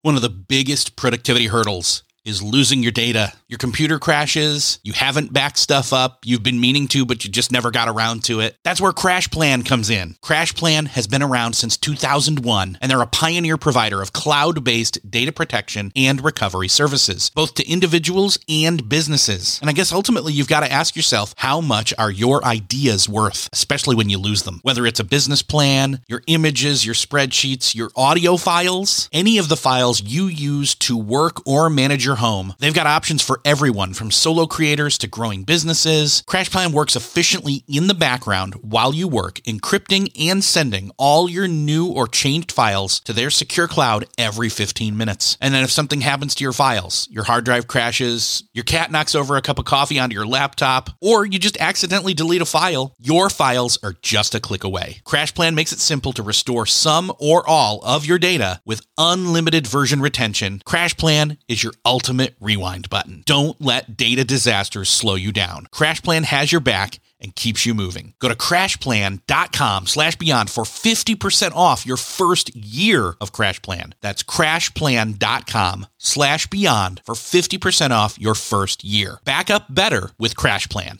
One of the biggest productivity hurdles is losing your data. Your computer crashes, you haven't backed stuff up, you've been meaning to, but you just never got around to it. That's where CrashPlan comes in. CrashPlan has been around since 2001, and they're a pioneer provider of cloud-based data protection and recovery services, both to individuals and businesses. And I guess ultimately you've got to ask yourself, how much are your ideas worth, especially when you lose them? Whether it's a business plan, your images, your spreadsheets, your audio files, any of the files you use to work or manage your home, they've got options for everyone from solo creators to growing businesses. CrashPlan works efficiently in the background while you work, encrypting and sending all your new or changed files to their secure cloud every 15 minutes. And then if something happens to your files, your hard drive crashes, your cat knocks over a cup of coffee onto your laptop, or you just accidentally delete a file, your files are just a click away. CrashPlan makes it simple to restore some or all of your data with unlimited version retention. CrashPlan is your ultimate rewind button. Don't let data disasters slow you down. CrashPlan has your back and keeps you moving. Go to crashplan.com/beyond for 50% off your first year of CrashPlan. That's crashplan.com/beyond for 50% off your first year. Back up better with CrashPlan.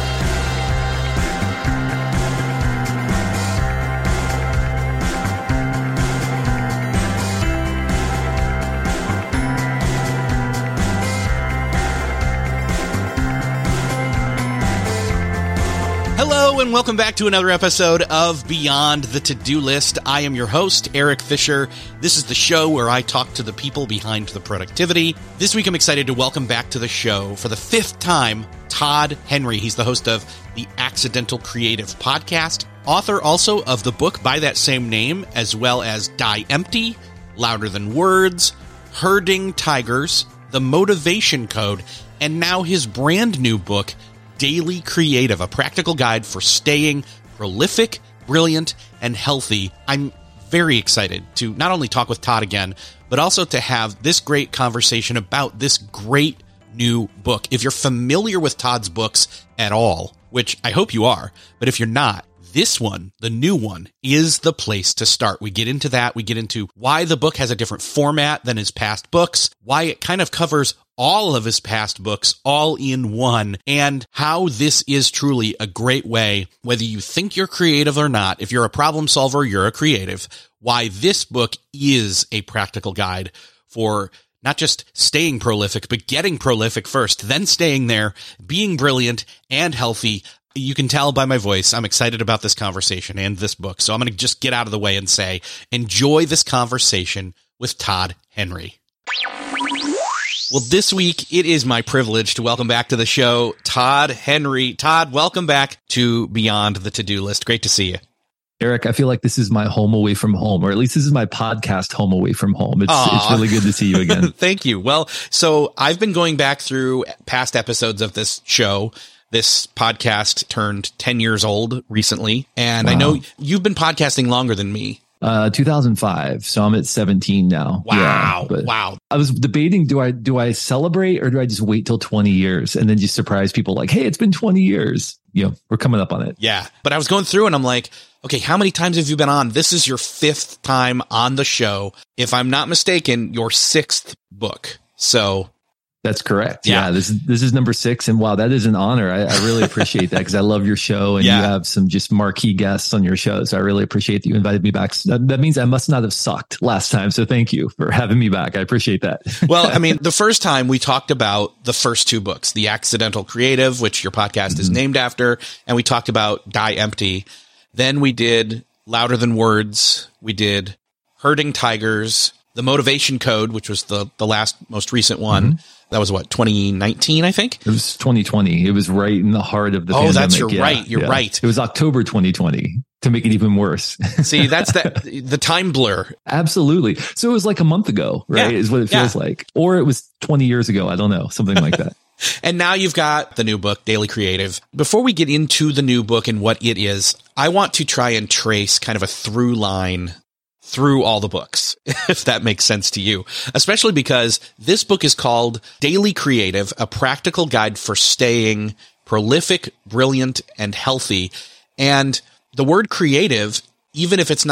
Hello and welcome back to another episode of Beyond the To-Do List. I am your host, Eric Fisher. This is the show where I talk to the people behind the productivity. This week I'm excited to welcome back to the show for the 5th time, Todd Henry. He's the host of the Accidental Creative podcast, author also of the book by that same name, as well as Die Empty, Louder Than Words, Herding Tigers, The Motivation Code, and now his brand new book, Daily Creative, a practical guide for staying prolific, brilliant, and healthy. I'm very excited to not only talk with Todd again, but also to have this great conversation about this great new book. If you're familiar with Todd's books at all, which I hope you are, but if you're not, this one, the new one, is the place to start. We get into that. We get into why the book has a different format than his past books, why it kind of covers all of his past books all in one, and how this is truly a great way, whether you think you're creative or not, if you're a problem solver, you're a creative, why this book is a practical guide for not just staying prolific, but getting prolific first, then staying there, being brilliant and healthy. You can tell by my voice, I'm excited about this conversation and this book. So I'm going to just get out of the way and say, enjoy this conversation with Todd Henry. Well, this week, it is my privilege to welcome back to the show, Todd Henry. Todd, welcome back to Beyond the To-Do List. Great to see you. Eric, I feel like this is my home away from home, or at least this is my podcast home away from home. It's really good to see you again. Thank you. Well, so I've been going back through past episodes of this show. This podcast turned 10 years old recently, and wow. I know you've been podcasting longer than me. 2005. So I'm at 17 now. Wow. Yeah, wow. I was debating, do I celebrate or do I just wait till 20 years and then just surprise people like, hey, it's been 20 years. You know, we're coming up on it. Yeah. But I was going through and I'm like, okay, how many times have you been on? This is your 5th time on the show. If I'm not mistaken, your 6th book. So that's correct. Yeah. This is number 6. And wow, that is an honor. I really appreciate that because I love your show and you have some just marquee guests on your show. So I really appreciate that you invited me back. That means I must not have sucked last time. So thank you for having me back. I appreciate that. Well, I mean, the first time we talked about the first 2 books, The Accidental Creative, which your podcast is named after, and we talked about Die Empty. Then we did Louder Than Words. We did Herding Tigers, The Motivation Code, which was the last, most recent one. That was what, 2019, I think? It was 2020. It was right in the heart of the pandemic. Oh, that's right. You're right. It was October 2020 to make it even worse. See, that's the time blur. Absolutely. So it was like a month ago, right? Is what it feels like. Or it was 20 years ago. I don't know. Something like that. And now you've got the new book, Daily Creative. Before we get into the new book and what it is, I want to try and trace kind of a through line through all the books, if that makes sense to you, especially because this book is called Daily Creative, a practical guide for staying prolific, brilliant, and healthy. And the word creative, even if it's not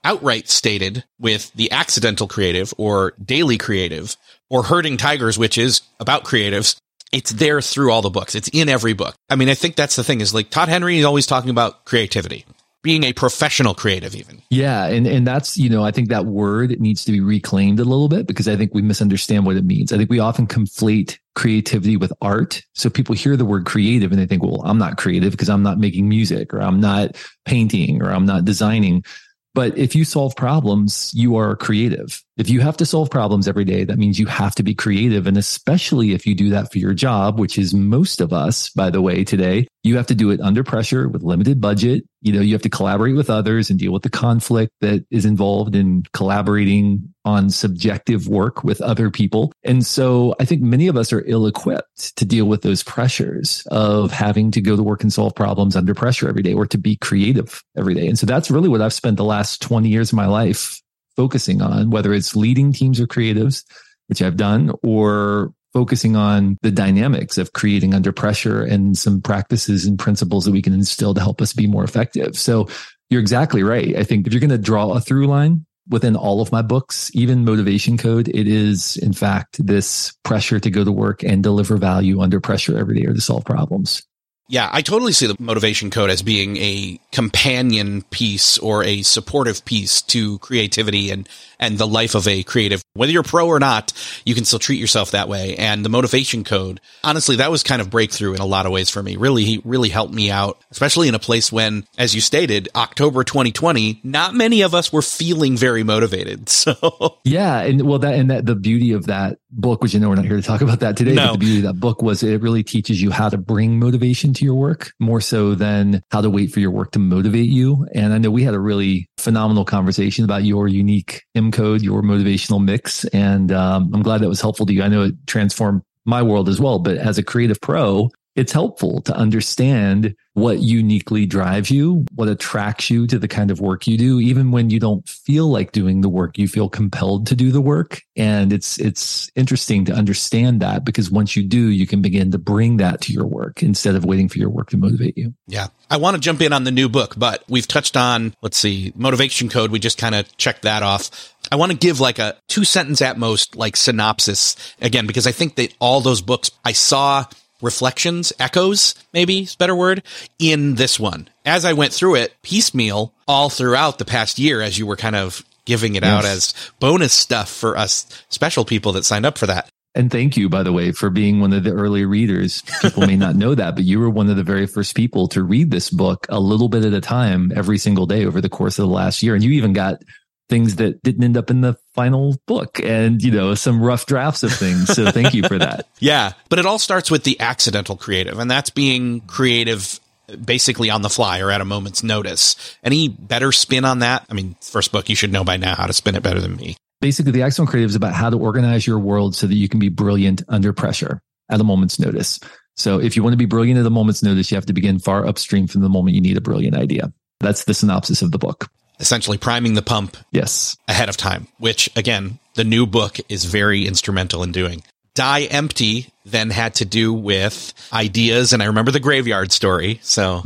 outright stated with The Accidental Creative or Daily Creative or Herding Tigers, which is about creatives. It's there through all the books. It's in every book. I mean, I think that's the thing is like Todd Henry is always talking about creativity, being a professional creative even. Yeah. And that's, I think that word needs to be reclaimed a little bit because I think we misunderstand what it means. I think we often conflate creativity with art. So people hear the word creative and they think, well, I'm not creative because I'm not making music or I'm not painting or I'm not designing. But if you solve problems, you are creative. If you have to solve problems every day, that means you have to be creative. And especially if you do that for your job, which is most of us, by the way, today, you have to do it under pressure with limited budget. You have to collaborate with others and deal with the conflict that is involved in collaborating on subjective work with other people. And so I think many of us are ill-equipped to deal with those pressures of having to go to work and solve problems under pressure every day or to be creative every day. And so that's really what I've spent the last 20 years of my life focusing on, whether it's leading teams or creatives, which I've done, or focusing on the dynamics of creating under pressure and some practices and principles that we can instill to help us be more effective. So you're exactly right. I think if you're going to draw a through line within all of my books, even Motivation Code, it is, in fact, this pressure to go to work and deliver value under pressure every day or to solve problems. Yeah, I totally see the Motivation Code as being a companion piece or a supportive piece to creativity and the life of a creative. Whether you're pro or not, you can still treat yourself that way. And the Motivation Code, honestly, that was kind of breakthrough in a lot of ways for me. Really helped me out, especially in a place when, as you stated, October 2020, not many of us were feeling very motivated. So yeah, and the beauty of that book, which I know we're not here to talk about that today, but the beauty of that book was it really teaches you how to bring motivation to your work more so than how to wait for your work to motivate you. And I know we had a really phenomenal conversation about your unique M code, your motivational mix. And I'm glad that was helpful to you. I know it transformed my world as well, but as a creative pro, it's helpful to understand what uniquely drives you, what attracts you to the kind of work you do, even when you don't feel like doing the work, you feel compelled to do the work. And it's interesting to understand that because once you do, you can begin to bring that to your work instead of waiting for your work to motivate you. Yeah. I want to jump in on the new book, but we've touched on, Motivation Code. We just kind of checked that off. I want to give like a 2-sentence at most, like synopsis again, because I think that all those books I saw reflections, echoes, maybe is a better word, in this one. As I went through it piecemeal all throughout the past year, as you were kind of giving it out as bonus stuff for us special people that signed up for that. And thank you, by the way, for being one of the early readers. People may not know that, but you were one of the very first people to read this book a little bit at a time every single day over the course of the last year. And you even got things that didn't end up in the final book and, some rough drafts of things. So thank you for that. Yeah. But it all starts with the accidental creative, and that's being creative basically on the fly or at a moment's notice. Any better spin on that? I mean, first book, you should know by now how to spin it better than me. Basically, the accidental creative is about how to organize your world so that you can be brilliant under pressure at a moment's notice. So if you want to be brilliant at a moment's notice, you have to begin far upstream from the moment you need a brilliant idea. That's the synopsis of the book. Essentially priming the pump ahead of time, which, again, the new book is very instrumental in doing. Die Empty then had to do with ideas, and I remember the graveyard story. So,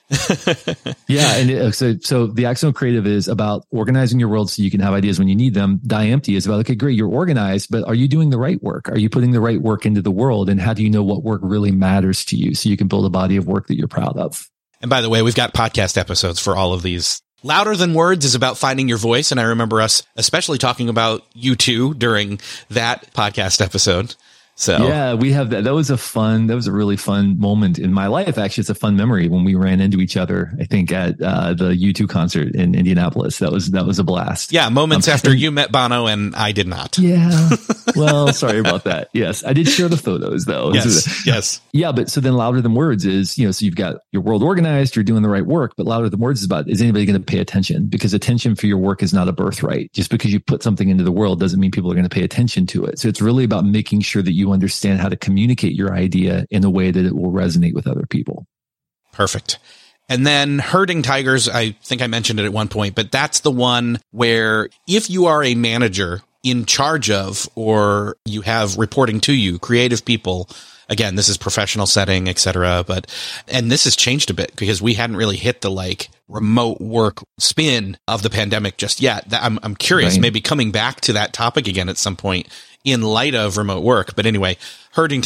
yeah, and so the accidental creative is about organizing your world so you can have ideas when you need them. Die Empty is about, okay, great, you're organized, but are you doing the right work? Are you putting the right work into the world? And how do you know what work really matters to you so you can build a body of work that you're proud of? And by the way, we've got podcast episodes for all of these. Louder Than Words is about finding your voice. And I remember us especially talking about U2 during that podcast episode. So yeah, we have that. That was a really fun moment in my life. Actually, it's a fun memory when we ran into each other, I think at the U2 concert in Indianapolis. That was a blast. Yeah. Moments after you met Bono and I did not. Yeah. Well, sorry about that. Yes. I did share the photos though. Yes. Yeah. But so then Louder Than Words is, so you've got your world organized, you're doing the right work, but Louder Than Words is about, is anybody going to pay attention? Because attention for your work is not a birthright. Just because you put something into the world doesn't mean people are going to pay attention to it. So it's really about making sure that you understand how to communicate your idea in a way that it will resonate with other people. Perfect. And then Herding Tigers, I think I mentioned it at one point, but that's the one where if you are a manager in charge of, or you have reporting to you, creative people, again, this is professional setting, et cetera. And this has changed a bit because we hadn't really hit the like remote work spin of the pandemic just yet. I'm curious, right. Maybe coming back to that topic again at some point in light of remote work. But anyway, herding,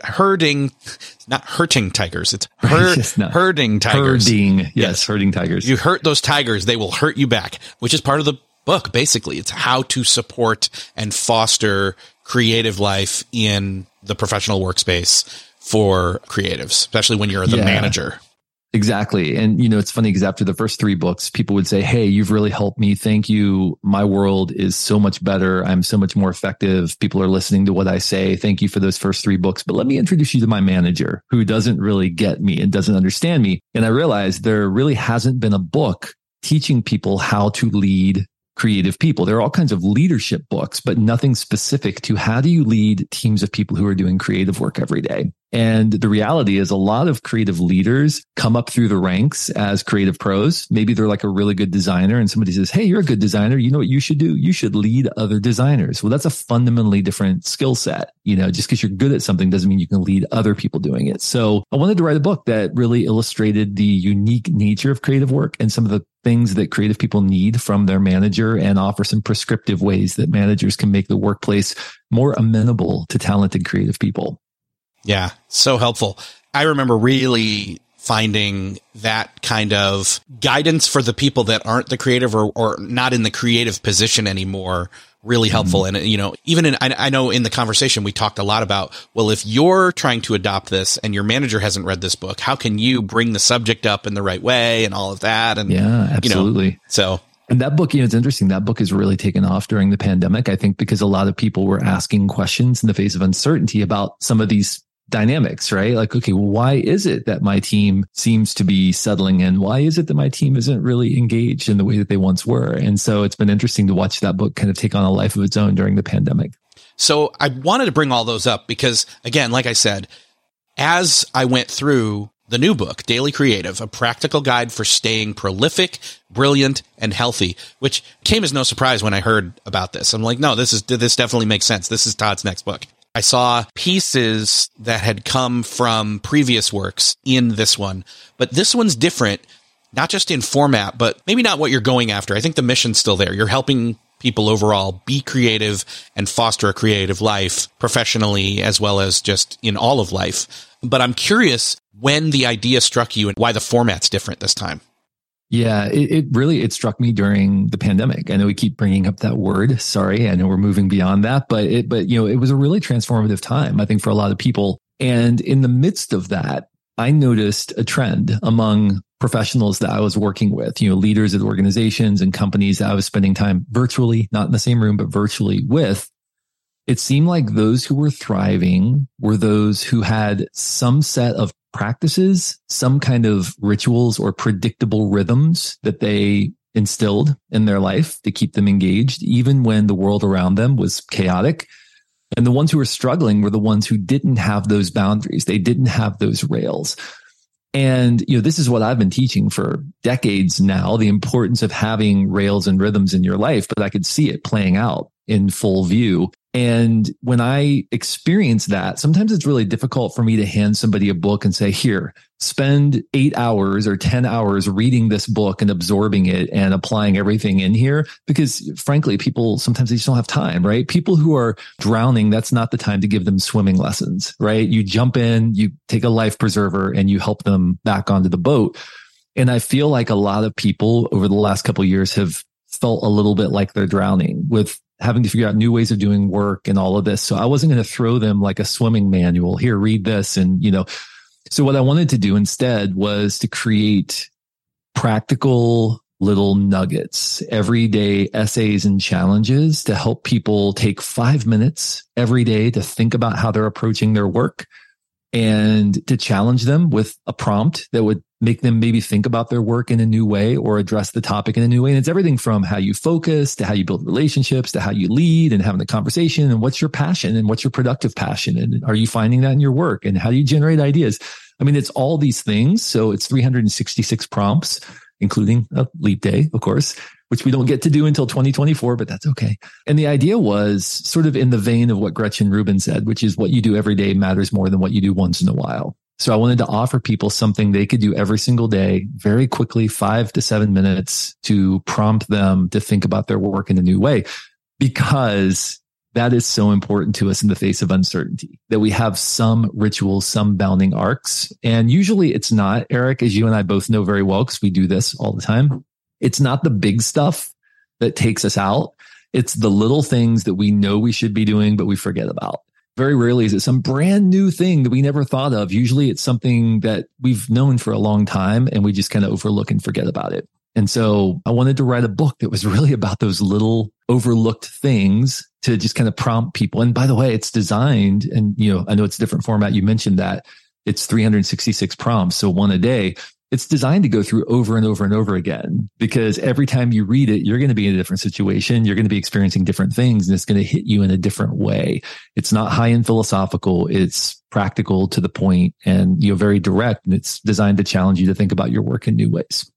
not hurting tigers. It's herding tigers. Herding tigers. You hurt those tigers, they will hurt you back, which is part of the book. Basically, it's how to support and foster creative life in the professional workspace for creatives, especially when you're the manager. Exactly. And, you know, it's funny because after the first 3 books, people would say, hey, you've really helped me. Thank you. My world is so much better. I'm so much more effective. People are listening to what I say. Thank you for those first 3 books. But let me introduce you to my manager who doesn't really get me and doesn't understand me. And I realized there really hasn't been a book teaching people how to lead creative people. There are all kinds of leadership books, but nothing specific to how do you lead teams of people who are doing creative work every day. And the reality is a lot of creative leaders come up through the ranks as creative pros. Maybe they're like a really good designer and somebody says, hey, you're a good designer. You know what you should do? You should lead other designers. Well, that's a fundamentally different skill set. You know, just because you're good at something doesn't mean you can lead other people doing it. So I wanted to write a book that really illustrated the unique nature of creative work and some of the things that creative people need from their manager and offer some prescriptive ways that managers can make the workplace more amenable to talented creative people. Yeah, so helpful. I remember really finding that kind of guidance for the people that aren't the creative or not in the creative position anymore really helpful. Mm-hmm. And, you know, even I know in the conversation, we talked a lot about, well, if you're trying to adopt this and your manager hasn't read this book, how can you bring the subject up in the right way and all of that? And yeah, absolutely. You know, so. And that book, you know, it's interesting. That book has really taken off during the pandemic, I think, because a lot of people were asking questions in the face of uncertainty about some of these dynamics, right? Like, okay, well, why is it that my team seems to be settling in? Why is it that my team isn't really engaged in the way that they once were? And so it's been interesting to watch that book kind of take on a life of its own during the pandemic. So I wanted to bring all those up because, again, like I said, as I went through the new book, Daily Creative, a practical guide for staying prolific, brilliant, and healthy, which came as no surprise when I heard about this. I'm like, no, this definitely makes sense. This is Todd's next book. I saw pieces that had come from previous works in this one, but this one's different, not just in format, but maybe not what you're going after. I think the mission's still there. You're helping people overall be creative and foster a creative life professionally as well as just in all of life. But I'm curious when the idea struck you and why the format's different this time. Yeah, it struck me during the pandemic. I know we keep bringing up that word. Sorry, I know we're moving beyond that, but you know, it was a really transformative time, I think, for a lot of people. And in the midst of that, I noticed a trend among professionals that I was working with, you know, leaders of organizations and companies that I was spending time virtually, not in the same room, but virtually with. It seemed like those who were thriving were those who had some set of practices, some kind of rituals or predictable rhythms that they instilled in their life to keep them engaged, even when the world around them was chaotic. And the ones who were struggling were the ones who didn't have those boundaries. They didn't have those rails. And, you know, this is what I've been teaching for decades now, the importance of having rails and rhythms in your life, but I could see it playing out in full view. And when I experience that, sometimes it's really difficult for me to hand somebody a book and say, here, spend 8 hours or 10 hours reading this book and absorbing it and applying everything in here. Because frankly, people, sometimes they just don't have time, right? People who are drowning, that's not the time to give them swimming lessons, right? You jump in, you take a life preserver and you help them back onto the boat. And I feel like a lot of people over the last couple of years have felt a little bit like they're drowning with having to figure out new ways of doing work and all of this. So I wasn't going to throw them like a swimming manual. Here, read this. And, you know, so what I wanted to do instead was to create practical little nuggets, everyday essays and challenges to help people take 5 minutes every day to think about how they're approaching their work and to challenge them with a prompt that would make them maybe think about their work in a new way or address the topic in a new way. And it's everything from how you focus to how you build relationships to how you lead and having the conversation and what's your passion and what's your productive passion. And are you finding that in your work and how do you generate ideas? I mean, it's all these things. So it's 366 prompts, including a leap day, of course. which we don't get to do until 2024, but that's okay. And the idea was sort of in the vein of what Gretchen Rubin said, which is what you do every day matters more than what you do once in a while. So I wanted to offer people something they could do every single day, very quickly, 5 to 7 minutes, to prompt them to think about their work in a new way, because that is so important to us in the face of uncertainty, that we have some rituals, some bounding arcs. And usually it's not, Eric, as you and I both know very well, because we do this all the time. It's not the big stuff that takes us out. It's the little things that we know we should be doing, but we forget about. Very rarely is it some brand new thing that we never thought of. Usually it's something that we've known for a long time and we just kind of overlook and forget about it. And so I wanted to write a book that was really about those little overlooked things to just kind of prompt people. And by the way, it's designed, and I know it's a different format. You mentioned that it's 366 prompts, so one a day. It's designed to go through over and over and over again, because every time you read it, you're going to be in a different situation. You're going to be experiencing different things, and it's going to hit you in a different way. It's not high and philosophical. It's practical, to the point, and very direct. And it's designed to challenge you to think about your work in new ways.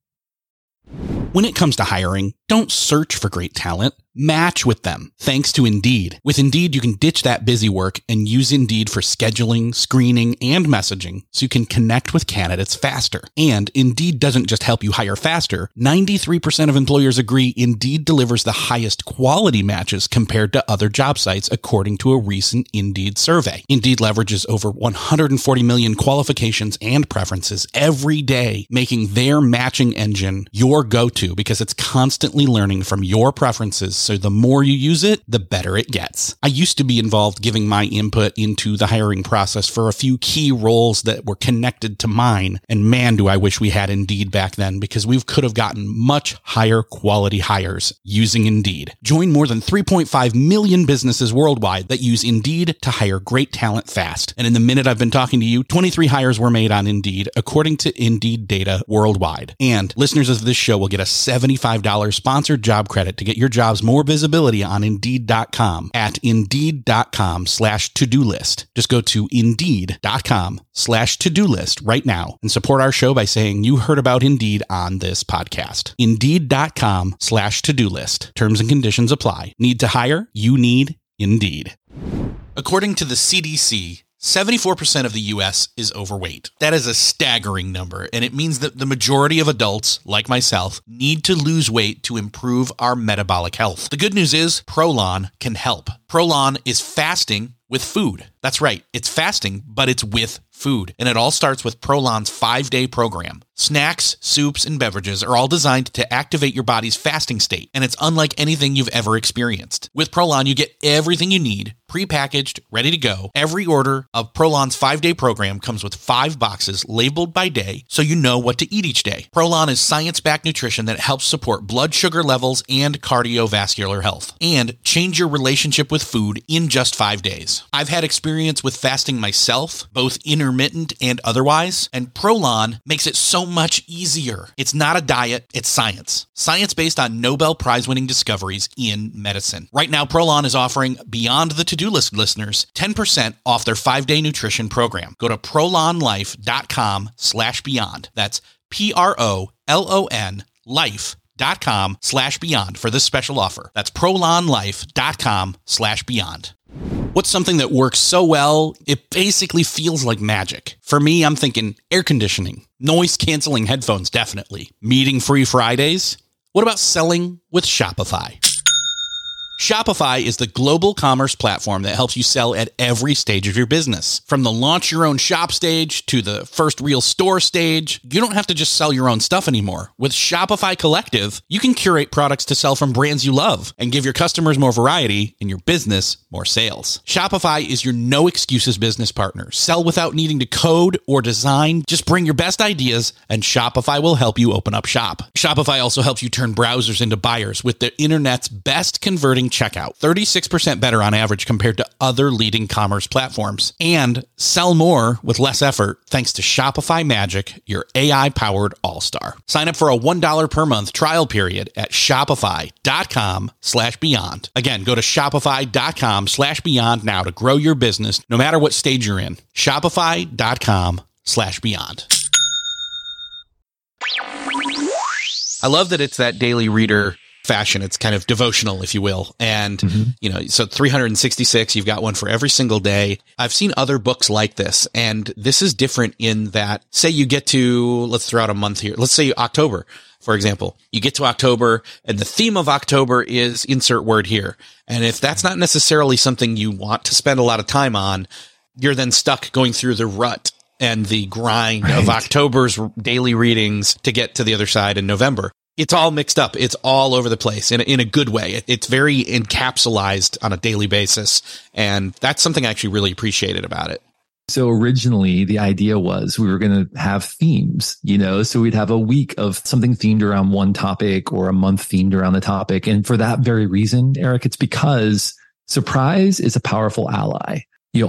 When it comes to hiring, don't search for great talent. Match with them, thanks to Indeed. With Indeed, you can ditch that busy work and use Indeed for scheduling, screening, and messaging, so you can connect with candidates faster. And Indeed doesn't just help you hire faster. 93% of employers agree Indeed delivers the highest quality matches compared to other job sites, according to a recent Indeed survey. Indeed leverages over 140 million qualifications and preferences every day, making their matching engine your go-to, because it's constantly learning from your preferences. So the more you use it, the better it gets. I used to be involved giving my input into the hiring process for a few key roles that were connected to mine. And man, do I wish we had Indeed back then, because we could have gotten much higher quality hires using Indeed. Join more than 3.5 million businesses worldwide that use Indeed to hire great talent fast. And in the minute I've been talking to you, 23 hires were made on Indeed, according to Indeed data worldwide. And listeners of this show will get a $75 sponsored job credit to get your jobs more visibility on Indeed.com at Indeed.com/to-do list. Just go to Indeed.com/to-do list right now and support our show by saying you heard about Indeed on this podcast. Indeed.com/to-do list. Terms and conditions apply. Need to hire? You need Indeed. According to the CDC, 74% of the U.S. is overweight. That is a staggering number, and it means that the majority of adults, like myself, need to lose weight to improve our metabolic health. The good news is Prolon can help. Prolon is fasting with food. That's right, it's fasting, but it's with food. And it all starts with Prolon's 5-day program. Snacks, soups, and beverages are all designed to activate your body's fasting state, and it's unlike anything you've ever experienced. With Prolon, you get everything you need, prepackaged, ready to go. Every order of Prolon's 5-day program comes with 5 boxes labeled by day, so you know what to eat each day. Prolon is science-backed nutrition that helps support blood sugar levels and cardiovascular health, and change your relationship with food in just 5 days. I've had experience with fasting myself, both intermittent and otherwise, and Prolon makes it so much easier. It's not a diet, it's science. Science based on Nobel Prize-winning discoveries in medicine. Right now, Prolon is offering Beyond the To-Do List listeners 10% off their 5-day nutrition program. Go to prolonlife.com/beyond. That's PROLON life.com/beyond for this special offer. That's prolonlife.com/beyond. What's something that works so well, it basically feels like magic? For me, I'm thinking air conditioning, noise-canceling headphones, definitely. Meeting-free Fridays? What about selling with Shopify? Shopify is the global commerce platform that helps you sell at every stage of your business. From the launch your own shop stage to the first real store stage, you don't have to just sell your own stuff anymore. With Shopify Collective, you can curate products to sell from brands you love and give your customers more variety and your business more sales. Shopify is your no excuses business partner. Sell without needing to code or design. Just bring your best ideas and Shopify will help you open up shop. Shopify also helps you turn browsers into buyers with the internet's best converting checkout, 36% better on average compared to other leading commerce platforms, and sell more with less effort thanks to Shopify Magic, your AI-powered all-star. Sign up for a $1 per month trial period at shopify.com/beyond. Again, go to shopify.com/beyond now to grow your business no matter what stage you're in. Shopify.com/beyond. I love that it's that daily reader fashion. It's kind of devotional, if you will. And, so 366, you've got one for every single day. I've seen other books like this, and this is different in that, say you get to, let's throw out a month here. Let's say October, for example. You get to October, and the theme of October is insert word here. And if that's not necessarily something you want to spend a lot of time on, you're then stuck going through the rut and the grind of October's daily readings to get to the other side in November. It's all mixed up. It's all over the place in a good way. It's very encapsulated on a daily basis. And that's something I actually really appreciated about it. So originally the idea was we were going to have themes, so we'd have a week of something themed around one topic or a month themed around the topic. And for that very reason, Eric, it's because surprise is a powerful ally.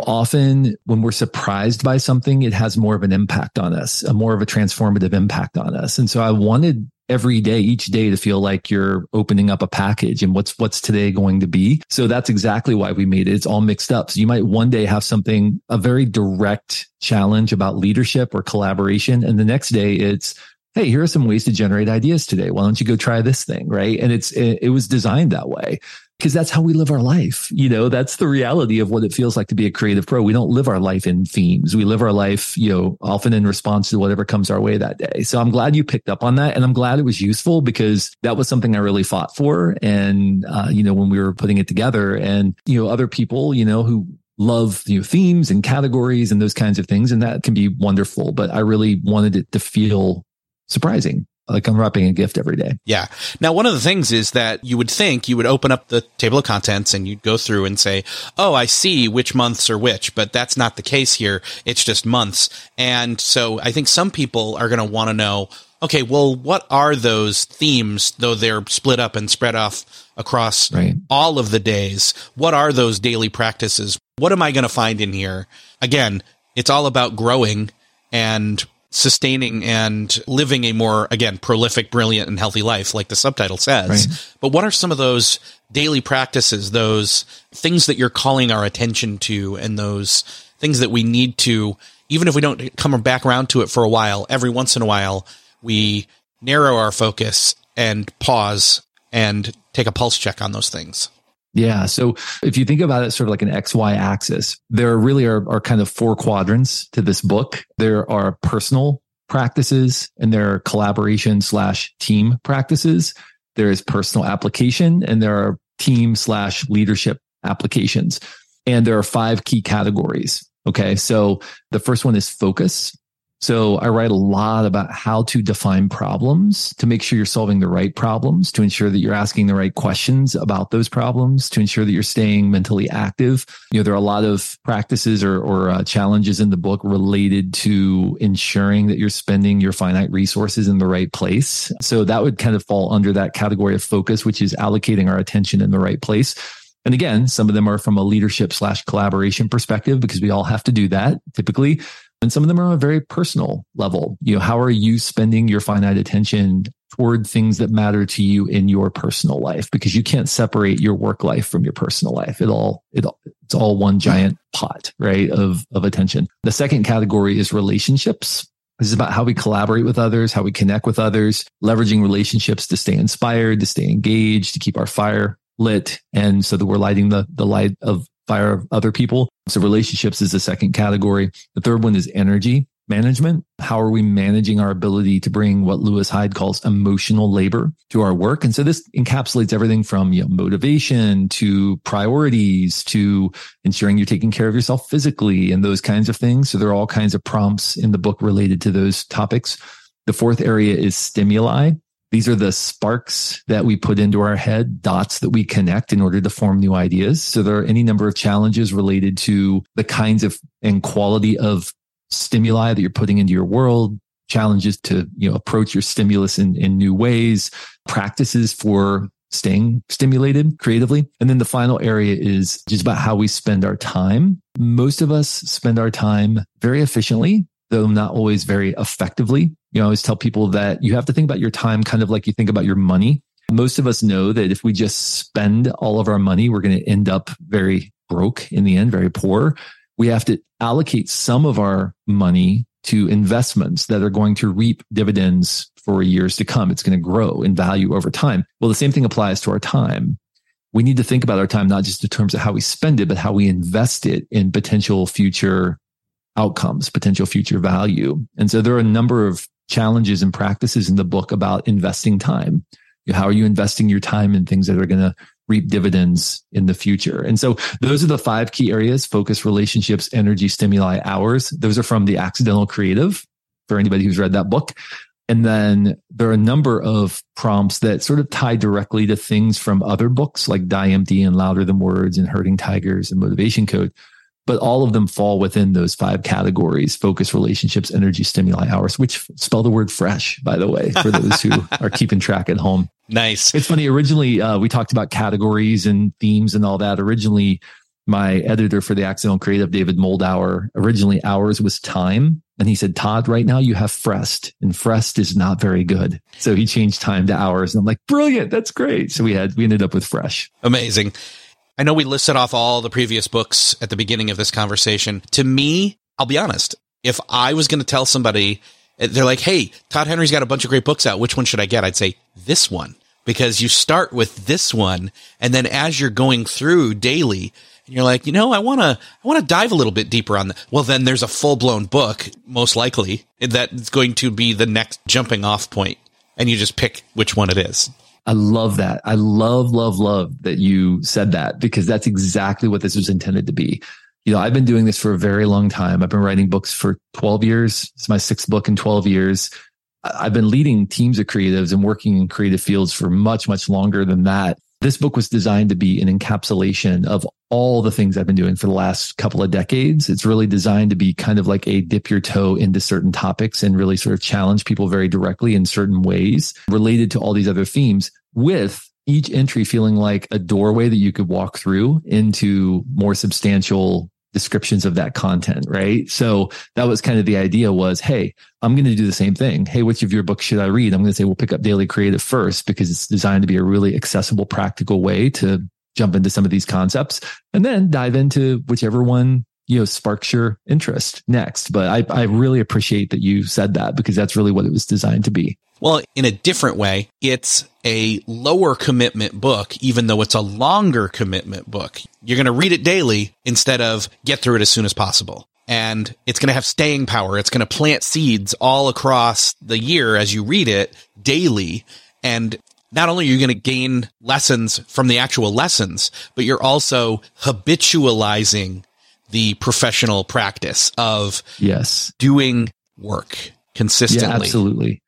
Often when we're surprised by something, it has more of an impact on us, more of a transformative impact on us. And so I wanted every day, each day to feel like you're opening up a package and what's today going to be. So that's exactly why we made it. It's all mixed up. So you might one day have a very direct challenge about leadership or collaboration. And the next day it's, hey, here are some ways to generate ideas today. Why don't you go try this thing? Right. And it was designed that way. Because that's how we live our life. That's the reality of what it feels like to be a creative pro. We don't live our life in themes. We live our life, often in response to whatever comes our way that day. So I'm glad you picked up on that. And I'm glad it was useful because that was something I really fought for. And, when we were putting it together and, other people, who love, themes and categories and those kinds of things. And that can be wonderful. But I really wanted it to feel surprising. Like unwrapping a gift every day. Yeah. Now, one of the things is that you would think you would open up the table of contents and you'd go through and say, oh, I see which months are which, but that's not the case here. It's just months. And so I think some people are going to want to know, okay, well, what are those themes, though they're split up and spread off across all of the days? What are those daily practices? What am I going to find in here? Again, it's all about growing and sustaining and living a more, again, prolific, brilliant, and healthy life, like the subtitle says. Right. But what are some of those daily practices, those things that you're calling our attention to, and those things that we need to, even if we don't come back around to it for a while, every once in a while, we narrow our focus and pause and take a pulse check on those things? Yeah. So if you think about it sort of like an XY axis, there really are kind of four quadrants to this book. There are personal practices and there are collaboration/team practices. There is personal application and there are team/leadership applications. And there are 5 key categories. Okay. So the first one is focus. So I write a lot about how to define problems to make sure you're solving the right problems, to ensure that you're asking the right questions about those problems, to ensure that you're staying mentally active. There are a lot of practices or challenges in the book related to ensuring that you're spending your finite resources in the right place. So that would kind of fall under that category of focus, which is allocating our attention in the right place. And again, some of them are from a leadership/collaboration perspective, because we all have to do that typically. And some of them are on a very personal level. How are you spending your finite attention toward things that matter to you in your personal life? Because you can't separate your work life from your personal life. It's all one giant pot, right, of attention. The second category is relationships. This is about how we collaborate with others, how we connect with others, leveraging relationships to stay inspired, to stay engaged, to keep our fire lit, and so that we're lighting the light of fire of other people. So relationships is the second category. The third one is energy management. How are we managing our ability to bring what Lewis Hyde calls emotional labor to our work? And so this encapsulates everything from motivation to priorities to ensuring you're taking care of yourself physically and those kinds of things. So there are all kinds of prompts in the book related to those topics. The fourth area is stimuli. These are the sparks that we put into our head, dots that we connect in order to form new ideas. So there are any number of challenges related to the kinds of and quality of stimuli that you're putting into your world, challenges to, approach your stimulus in new ways, practices for staying stimulated creatively. And then the final area is just about how we spend our time. Most of us spend our time very efficiently, though not always very effectively. I always tell people that you have to think about your time kind of like you think about your money. Most of us know that if we just spend all of our money, we're going to end up very broke in the end, very poor. We have to allocate some of our money to investments that are going to reap dividends for years to come. It's going to grow in value over time. Well, the same thing applies to our time. We need to think about our time, not just in terms of how we spend it, but how we invest it in potential future outcomes, potential future value. And so there are a number of challenges and practices in the book about investing time. How are you investing your time in things that are going to reap dividends in the future? And so those are the 5 key areas: focus, relationships, energy, stimuli, hours. Those are from The Accidental Creative for anybody who's read that book. And then there are a number of prompts that sort of tie directly to things from other books like Die Empty and Louder Than Words and Herding Tigers and Motivation Code. But all of them fall within those 5 categories: focus, relationships, energy, stimuli, hours, which spell the word fresh, by the way, for those who are keeping track at home. Nice. It's funny. Originally, we talked about categories and themes and all that. Originally, my editor for The Accidental Creative, David Moldauer, originally hours was time. And he said, Todd, right now you have Frest, and Frest is not very good. So he changed time to hours. And I'm like, brilliant. That's great. So we ended up with Fresh. Amazing. I know we listed off all the previous books at the beginning of this conversation. To me, I'll be honest, if I was going to tell somebody, they're like, hey, Todd Henry's got a bunch of great books out, which one should I get? I'd say this one, because you start with this one. And then as you're going through daily, and you're like, I want to dive a little bit deeper on that. Well, then there's a full blown book, most likely, that's going to be the next jumping off point. And you just pick which one it is. I love that. I love that you said that, because that's exactly what this was intended to be. I've been doing this for a very long time. I've been writing books for 12 years. It's my 6th book in 12 years. I've been leading teams of creatives and working in creative fields for much, much longer than that. This book was designed to be an encapsulation of all the things I've been doing for the last couple of decades. It's really designed to be kind of like a dip your toe into certain topics and really sort of challenge people very directly in certain ways related to all these other themes, with each entry feeling like a doorway that you could walk through into more substantial descriptions of that content, right? So that was kind of the idea was, hey, I'm going to do the same thing. Hey, which of your books should I read? I'm going to say, we'll pick up Daily Creative first, because it's designed to be a really accessible, practical way to jump into some of these concepts, and then dive into whichever one, sparks your interest next. But I really appreciate that you said that, because that's really what it was designed to be. Well, in a different way, it's a lower commitment book, even though it's a longer commitment book. You're going to read it daily instead of get through it as soon as possible. And it's going to have staying power. It's going to plant seeds all across the year as you read it daily. And not only are you going to gain lessons from the actual lessons, but you're also habitualizing the professional practice of doing work consistently. Yeah, absolutely.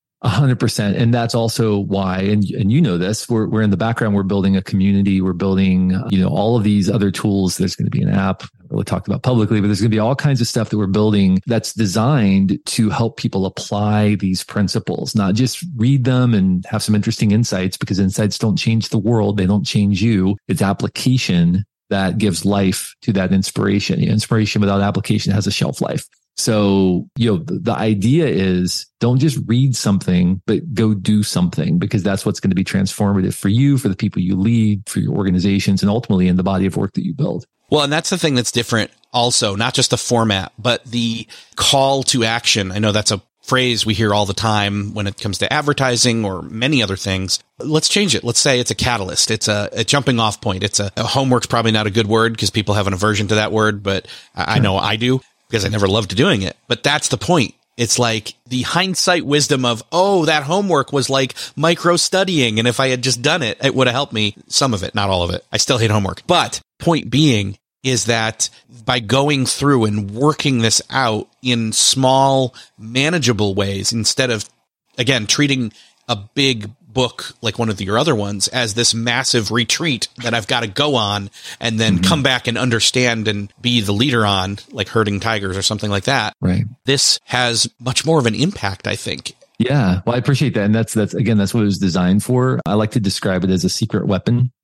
100%. And that's also why, and this, we're in the background, we're building a community, we're building, all of these other tools. There's going to be an app, I really talked about publicly, but there's going to be all kinds of stuff that we're building that's designed to help people apply these principles, not just read them and have some interesting insights, because insights don't change the world. They don't change you. It's application that gives life to that inspiration. Inspiration without application has a shelf life. So, the idea is don't just read something, but go do something, because that's what's going to be transformative for you, for the people you lead, for your organizations, and ultimately in the body of work that you build. Well, and that's the thing that's different also, not just the format, but the call to action. I know that's a phrase we hear all the time when it comes to advertising or many other things. Let's change it. Let's say it's a catalyst. It's a jumping off point. It's a homework's probably not a good word because people have an aversion to that word, but I know I do, because I never loved doing it. But that's the point. It's like the hindsight wisdom of, that homework was like micro studying. And if I had just done it, it would have helped me. Some of it, not all of it. I still hate homework. But point being is that by going through and working this out in small, manageable ways, instead of, again, treating a big book like one of your other ones as this massive retreat that I've got to go on and then come back and understand and be the leader on, like Herding Tigers or something like that. Right. This has much more of an impact, I think. Yeah. Well, I appreciate that. And that's what it was designed for. I like to describe it as a secret weapon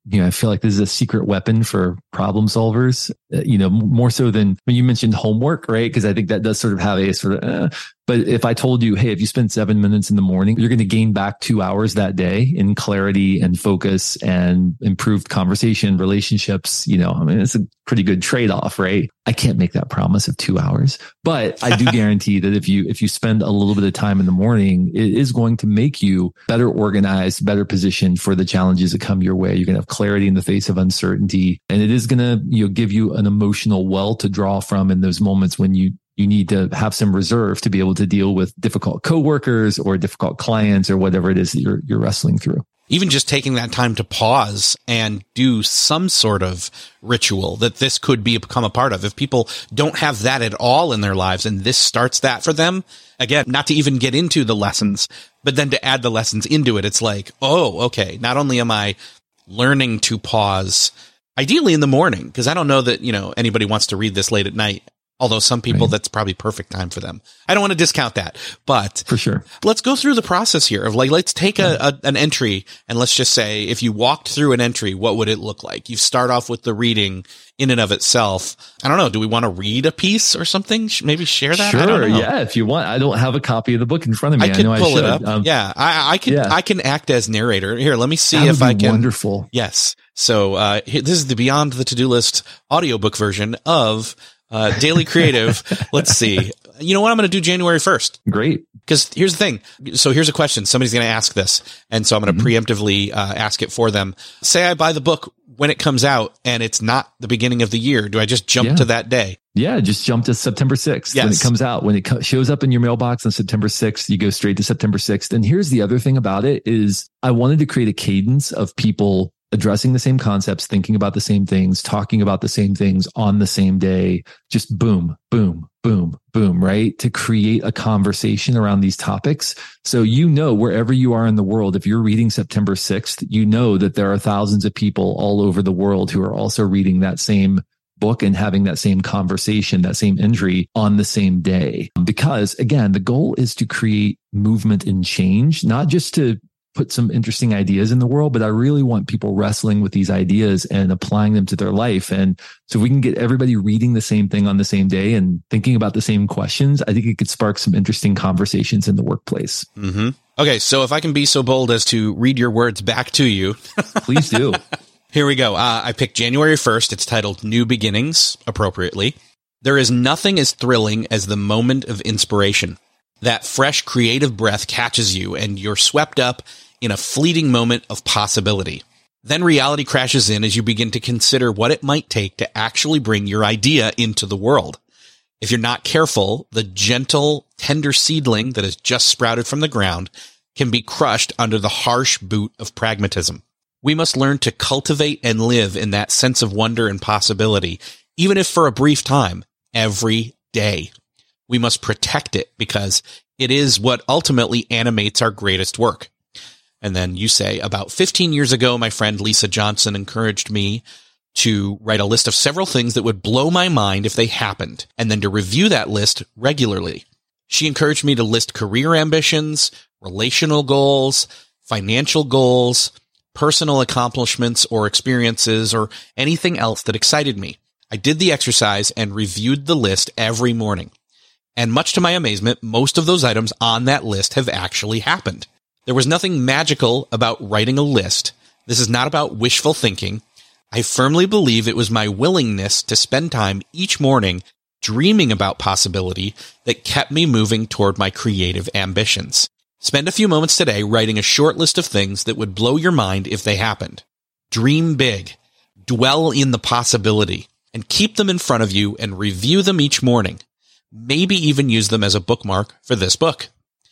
I feel like this is a secret weapon for problem solvers, more so than when you mentioned homework, right? Because I think that does sort of have a sort of, but if I told you, hey, if you spend 7 minutes in the morning, you're going to gain back 2 hours that day in clarity and focus and improved conversation, relationships, it's a pretty good trade-off, right? I can't make that promise of 2 hours, but I do guarantee that if you spend a little bit of time in the morning, it is going to make you better organized, better positioned for the challenges that come your way. You're going to have clarity in the face of uncertainty, and it is going to give you an emotional well to draw from in those moments when you need to have some reserve to be able to deal with difficult coworkers or difficult clients or whatever it is that you're wrestling through. Even just taking that time to pause and do some sort of ritual that this could become a part of. If people don't have that at all in their lives and this starts that for them, again, not to even get into the lessons, but then to add the lessons into it, it's like, oh, okay, not only am I learning to pause, ideally in the morning, because I don't know that, anybody wants to read this late at night. Although some people, that's probably perfect time for them. I don't want to discount that, but for sure, let's go through the process here of let's take an entry, and let's just say if you walked through an entry, what would it look like? You start off with the reading in and of itself. I don't know. Do we want to read a piece or something? Maybe share that? Sure. Yeah. If you want, I don't have a copy of the book in front of me. I can pull it up. I can act as narrator. Here, let me see if I can. Wonderful. Yes. So, this is the Beyond the To-Do List audiobook version of Daily Creative. Let's see. You know what? I'm going to do January 1st. Great. Because here's the thing. So here's a question. Somebody's going to ask this. And so I'm going to preemptively ask it for them. Say I buy the book when it comes out and it's not the beginning of the year. Do I just jump to that day? Yeah, just jump to September 6th when it comes out. When it shows up in your mailbox on September 6th, you go straight to September 6th. And here's the other thing about it is I wanted to create a cadence of people addressing the same concepts, thinking about the same things, talking about the same things on the same day, just boom, boom, boom, boom, right? To create a conversation around these topics. So, wherever you are in the world, if you're reading September 6th, that there are thousands of people all over the world who are also reading that same book and having that same conversation, that same entry on the same day. Because again, the goal is to create movement and change, not just to put some interesting ideas in the world, but I really want people wrestling with these ideas and applying them to their life. And so if we can get everybody reading the same thing on the same day and thinking about the same questions, I think it could spark some interesting conversations in the workplace. Mm-hmm. Okay. So if I can be so bold as to read your words back to you. Please do. Here we go. I picked January 1st. It's titled New Beginnings, appropriately. There is nothing as thrilling as the moment of inspiration. That fresh creative breath catches you and you're swept up in a fleeting moment of possibility. Then reality crashes in as you begin to consider what it might take to actually bring your idea into the world. If you're not careful, the gentle, tender seedling that has just sprouted from the ground can be crushed under the harsh boot of pragmatism. We must learn to cultivate and live in that sense of wonder and possibility, even if for a brief time, every day. We must protect it because it is what ultimately animates our greatest work. And then you say, about 15 years ago, my friend Lisa Johnson encouraged me to write a list of several things that would blow my mind if they happened, and then to review that list regularly. She encouraged me to list career ambitions, relational goals, financial goals, personal accomplishments or experiences, or anything else that excited me. I did the exercise and reviewed the list every morning. And much to my amazement, most of those items on that list have actually happened. There was nothing magical about writing a list. This is not about wishful thinking. I firmly believe it was my willingness to spend time each morning dreaming about possibility that kept me moving toward my creative ambitions. Spend a few moments today writing a short list of things that would blow your mind if they happened. Dream big, dwell in the possibility, and keep them in front of you and review them each morning. Maybe even use them as a bookmark for this book.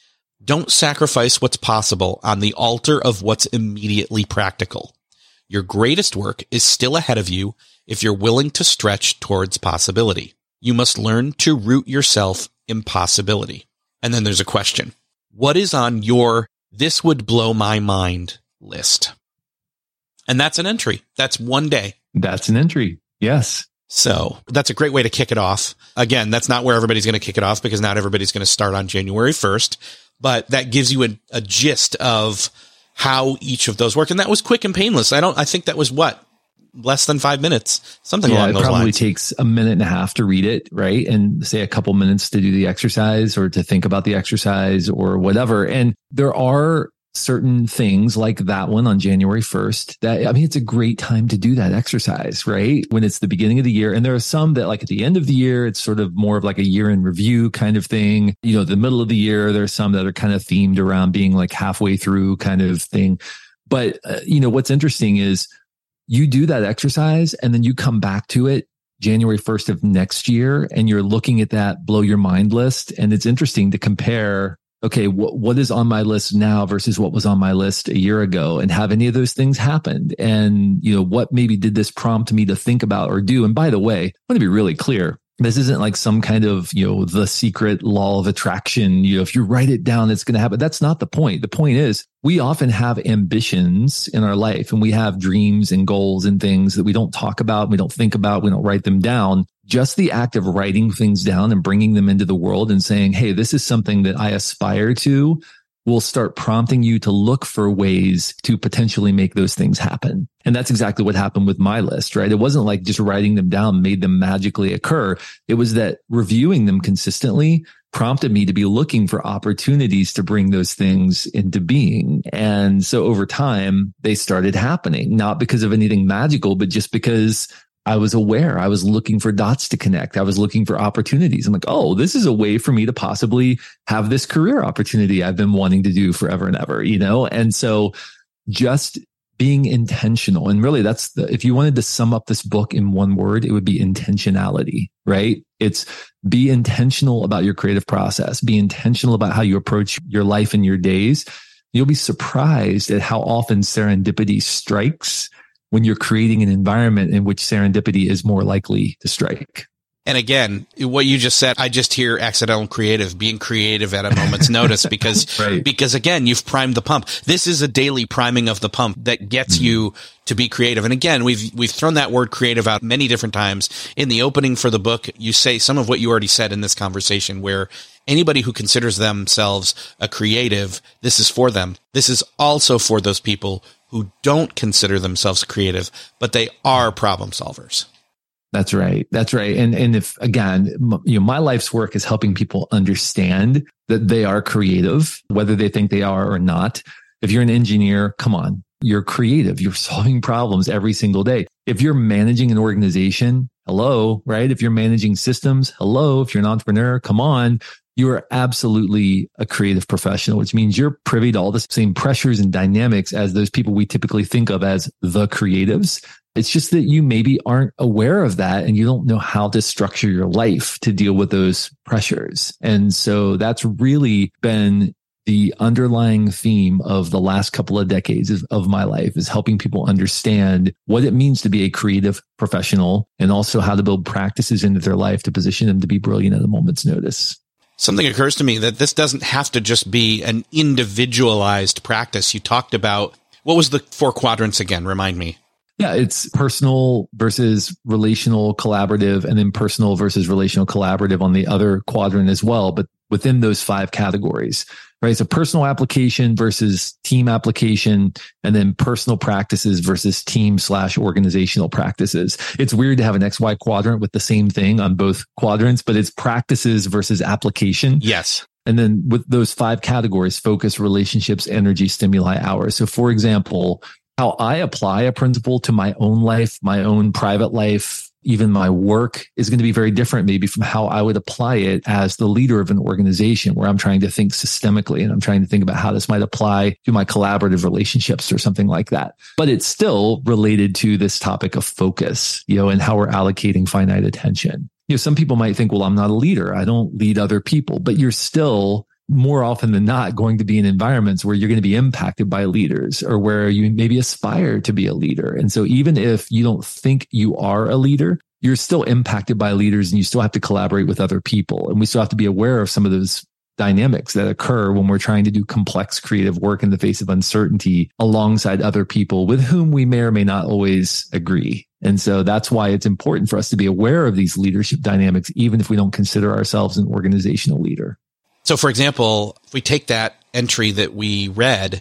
Don't sacrifice what's possible on the altar of what's immediately practical. Your greatest work is still ahead of you if you're willing to stretch towards possibility. You must learn to root yourself in possibility. And then there's a question. What is on your "this would blow my mind" list? And that's an entry. That's one day. That's an entry. Yes. So that's a great way to kick it off. Again, that's not where everybody's going to kick it off because not everybody's going to start on January 1st, but that gives you a gist of how each of those work. And that was quick and painless. I think that was less than 5 minutes, something along those lines. It probably takes a minute and a half to read it, right? And say a couple minutes to do the exercise or to think about the exercise or whatever. And there are certain things like that one on January 1st that, it's a great time to do that exercise, right? When it's the beginning of the year. And there are some that like at the end of the year, it's sort of more of like a year in review kind of thing. The middle of the year, there's some that are kind of themed around being like halfway through kind of thing. But, what's interesting is you do that exercise and then you come back to it January 1st of next year and you're looking at that blow your mind list. And it's interesting to compare, okay, what is on my list now versus what was on my list a year ago, and have any of those things happened? And, what maybe did this prompt me to think about or do? And by the way, I want to be really clear. This isn't like some kind of, the secret law of attraction. If you write it down, it's going to happen. That's not the point. The point is we often have ambitions in our life and we have dreams and goals and things that we don't talk about. We don't think about. We don't write them down. Just the act of writing things down and bringing them into the world and saying, hey, this is something that I aspire to, will start prompting you to look for ways to potentially make those things happen. And that's exactly what happened with my list, right? It wasn't like just writing them down made them magically occur. It was that reviewing them consistently prompted me to be looking for opportunities to bring those things into being. And so over time, they started happening, not because of anything magical, but just because I was aware. I was looking for dots to connect. I was looking for opportunities. I'm like, oh, this is a way for me to possibly have this career opportunity I've been wanting to do forever and ever, And so just being intentional. And really if you wanted to sum up this book in one word, it would be intentionality, right? It's be intentional about your creative process. Be intentional about how you approach your life and your days. You'll be surprised at how often serendipity strikes when you're creating an environment in which serendipity is more likely to strike. And again, what you just said, I just hear accidental creative, being creative at a moment's notice because, right. Because again, you've primed the pump. This is a daily priming of the pump that gets you to be creative. And again, we've thrown that word creative out many different times. In the opening for the book, you say some of what you already said in this conversation, where anybody who considers themselves a creative, this is for them. This is also for those people who don't consider themselves creative, but they are problem solvers. That's right. That's right. And if, again, my life's work is helping people understand that they are creative, whether they think they are or not. If you're an engineer, come on, you're creative. You're solving problems every single day. If you're managing an organization, hello, right? If you're managing systems, hello. If you're an entrepreneur, come on. You are absolutely a creative professional, which means you're privy to all the same pressures and dynamics as those people we typically think of as the creatives. It's just that you maybe aren't aware of that and you don't know how to structure your life to deal with those pressures. And so that's really been the underlying theme of the last couple of decades of my life, is helping people understand what it means to be a creative professional and also how to build practices into their life to position them to be brilliant at a moment's notice. Something occurs to me that this doesn't have to just be an individualized practice. You talked about, what was the 4 quadrants again? Remind me. Yeah, it's personal versus relational collaborative, and then personal versus relational collaborative on the other quadrant as well. But within those 5 categories, right? So personal application versus team application, and then personal practices versus team/organizational practices. It's weird to have an XY quadrant with the same thing on both quadrants, but it's practices versus application. Yes. And then with those 5 categories, focus, relationships, energy, stimuli, hours. So for example, how I apply a principle to my own life, my own private life, even my work is going to be very different maybe from how I would apply it as the leader of an organization, where I'm trying to think systemically and I'm trying to think about how this might apply to my collaborative relationships or something like that. But it's still related to this topic of focus, and how we're allocating finite attention. Some people might think, well, I'm not a leader. I don't lead other people, but you're still more often than not going to be in environments where you're going to be impacted by leaders, or where you maybe aspire to be a leader. And so even if you don't think you are a leader, you're still impacted by leaders and you still have to collaborate with other people. And we still have to be aware of some of those dynamics that occur when we're trying to do complex creative work in the face of uncertainty alongside other people with whom we may or may not always agree. And so that's why it's important for us to be aware of these leadership dynamics, even if we don't consider ourselves an organizational leader. So, for example, if we take that entry that we read,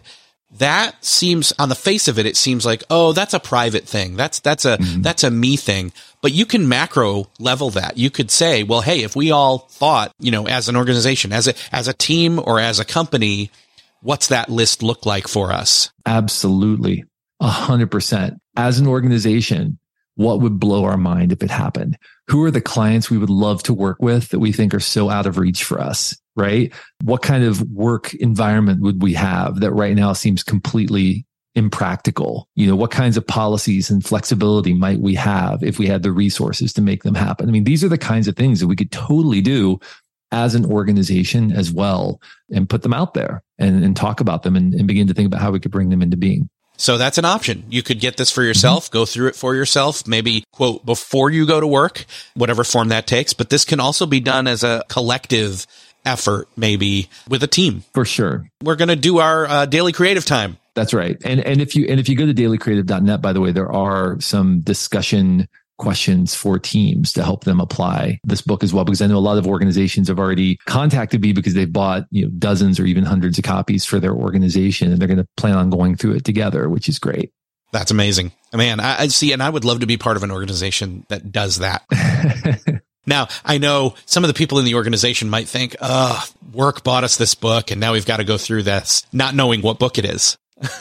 that seems, on the face of it, it seems like, oh, that's a private thing. That's a me thing. But you can macro level that. You could say, well, hey, if we all thought, as an organization, as a team or as a company, what's that list look like for us? Absolutely. 100%. As an organization, what would blow our mind if it happened? Who are the clients we would love to work with that we think are so out of reach for us, right? What kind of work environment would we have that right now seems completely impractical? What kinds of policies and flexibility might we have if we had the resources to make them happen? I mean, these are the kinds of things that we could totally do as an organization as well, and put them out there and talk about them and begin to think about how we could bring them into being. So that's an option. You could get this for yourself, go through it for yourself, maybe quote before you go to work, whatever form that takes. But this can also be done as a collective effort, maybe with a team. For sure. We're going to do our daily creative time. That's right. And if you go to dailycreative.net, by the way, there are some discussion questions for teams to help them apply this book as well, because I know a lot of organizations have already contacted me because they've bought dozens or even hundreds of copies for their organization, and they're going to plan on going through it together, which is great. That's amazing. Man, I see, and I would love to be part of an organization that does that. Now, I know some of the people in the organization might think, work bought us this book, and now we've got to go through this, not knowing what book it is.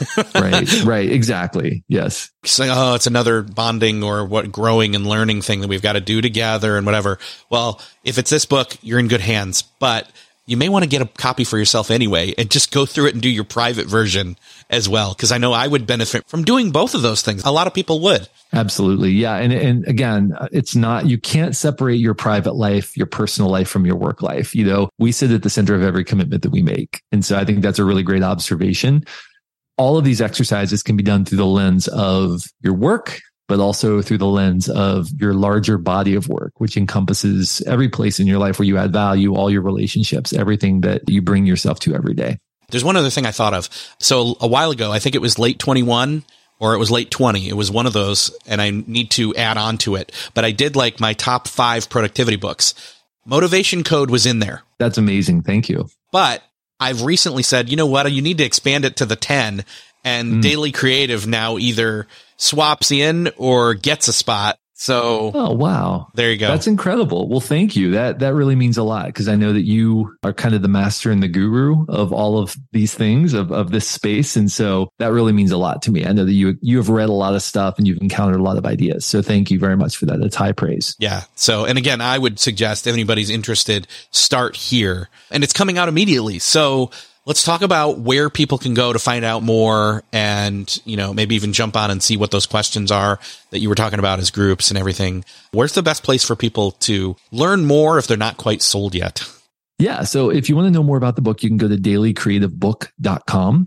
Right. Exactly. Yes. So, it's another bonding or growing and learning thing that we've got to do together and whatever. Well, if it's this book, you're in good hands, but you may want to get a copy for yourself anyway and just go through it and do your private version as well. Cause I know I would benefit from doing both of those things. A lot of people would. Absolutely. Yeah. And again, you can't separate your private life, your personal life from your work life. We sit at the center of every commitment that we make. And so I think that's a really great observation. All of these exercises can be done through the lens of your work, but also through the lens of your larger body of work, which encompasses every place in your life where you add value, all your relationships, everything that you bring yourself to every day. There's one other thing I thought of. So a while ago, I think it was late 21 or it was late 20. It was one of those, and I need to add on to it. But I did like my top 5 productivity books. Motivation Code was in there. That's amazing. Thank you. But I've recently said, you know what, you need to expand it to the 10, and Daily Creative now either swaps in or gets a spot. So, oh, wow. There you go. That's incredible. Well, thank you. That really means a lot, because I know that you are kind of the master and the guru of all of these things, of this space. And so that really means a lot to me. I know that you have read a lot of stuff and you've encountered a lot of ideas. So thank you very much for that. That's high praise. Yeah. So, and again, I would suggest if anybody's interested, start here, and it's coming out immediately. So let's talk about where people can go to find out more and, maybe even jump on and see what those questions are that you were talking about as groups and everything. Where's the best place for people to learn more if they're not quite sold yet? Yeah. So if you want to know more about the book, you can go to dailycreativebook.com.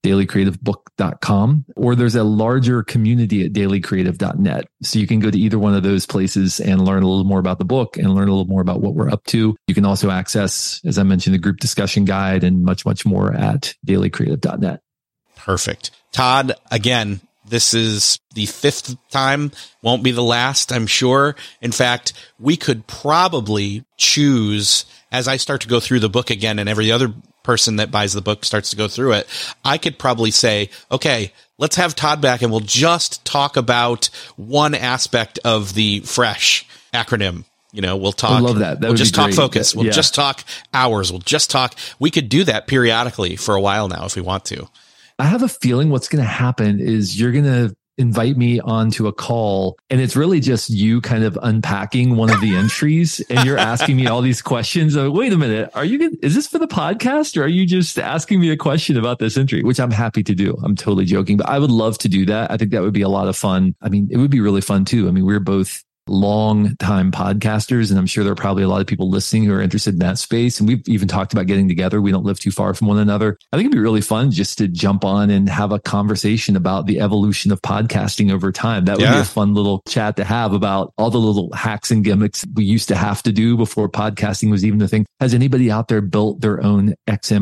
dailycreativebook.com, or there's a larger community at dailycreative.net. So you can go to either one of those places and learn a little more about the book and learn a little more about what we're up to. You can also access, as I mentioned, the group discussion guide and much, much more at dailycreative.net. Perfect. Todd, again, this is the 5th time, won't be the last, I'm sure. In fact, we could probably choose, as I start to go through the book again and every other person that buys the book starts to go through it, I could probably say, okay, let's have Todd back and we'll just talk about one aspect of the FRESH acronym. We'll talk. I love that. We'll just talk focus. We'll just talk hours. We'll just talk. We could do that periodically for a while now if we want to. I have a feeling what's going to happen is you're going to invite me onto a call, and it's really just you kind of unpacking one of the entries, and you're asking me all these questions of, wait a minute, is this for the podcast, or are you just asking me a question about this entry? Which I'm happy to do. I'm totally joking, but I would love to do that. I think that would be a lot of fun. I mean, it would be really fun too. I mean, we're both long time podcasters, and I'm sure there are probably a lot of people listening who are interested in that space. And we've even talked about getting together. We don't live too far from one another. I think it'd be really fun just to jump on and have a conversation about the evolution of podcasting over time. That would be a fun little chat to have about all the little hacks and gimmicks we used to have to do before podcasting was even a thing. Has anybody out there built their own XML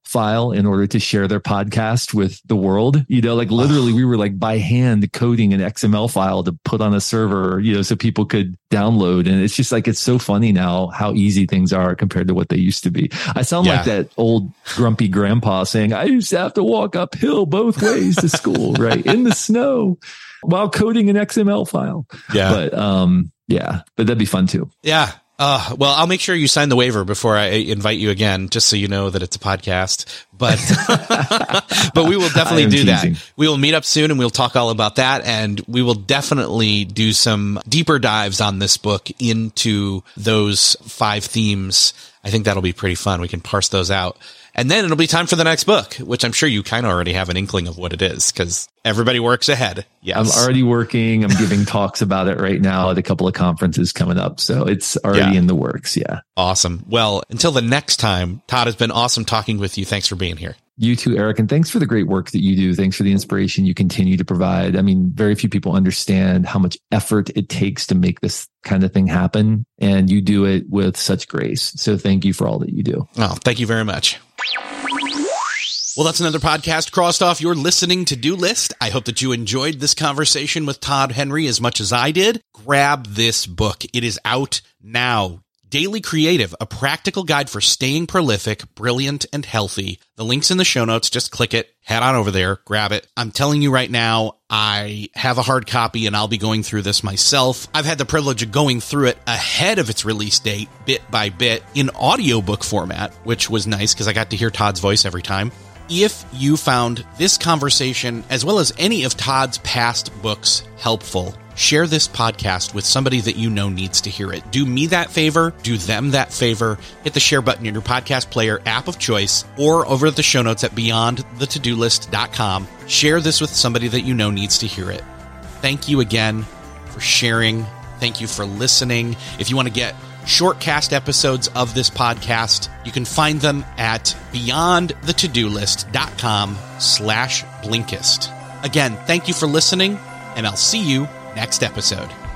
file in order to share their podcast with the world. Like literally we were like by hand coding an XML file to put on a server, so people could download. And it's just like, it's so funny now how easy things are compared to what they used to be. I sound like that old grumpy grandpa saying, I used to have to walk uphill both ways to school, right? In the snow while coding an XML file. Yeah. But that'd be fun too. Yeah. Well, I'll make sure you sign the waiver before I invite you again, just so you know that it's a podcast. But, but we will definitely do teasing. That. We will meet up soon and we'll talk all about that. And we will definitely do some deeper dives on this book into those 5 themes. I think that'll be pretty fun. We can parse those out. And then it'll be time for the next book, which I'm sure you kind of already have an inkling of what it is because everybody works ahead. Yes. I'm already working. I'm giving talks about it right now at a couple of conferences coming up. So it's already in the works. Yeah. Awesome. Well, until the next time, Todd, it's been awesome talking with you. Thanks for being here. You too, Eric. And thanks for the great work that you do. Thanks for the inspiration you continue to provide. I mean, very few people understand how much effort it takes to make this kind of thing happen. And you do it with such grace. So thank you for all that you do. Oh, thank you very much. Well, that's another podcast crossed off your listening to-do list. I hope that you enjoyed this conversation with Todd Henry as much as I did. Grab this book. It is out now. Daily Creative, a practical guide for staying prolific, brilliant, and healthy. The link's in the show notes. Just click it, head on over there, grab it. I'm telling you right now, I have a hard copy and I'll be going through this myself. I've had the privilege of going through it ahead of its release date, bit by bit, in audiobook format, which was nice because I got to hear Todd's voice every time. If you found this conversation, as well as any of Todd's past books, helpful, share this podcast with somebody that you know needs to hear it. Do me that favor, do them that favor. Hit the share button in your podcast player app of choice or over at the show notes at beyondthetodolist.com. Share this with somebody that you know needs to hear it. Thank you again for sharing. Thank you for listening. If you want to get shortcast episodes of this podcast, you can find them at beyondthetodolist.com/Blinkist. Again, thank you for listening, and I'll see you next episode.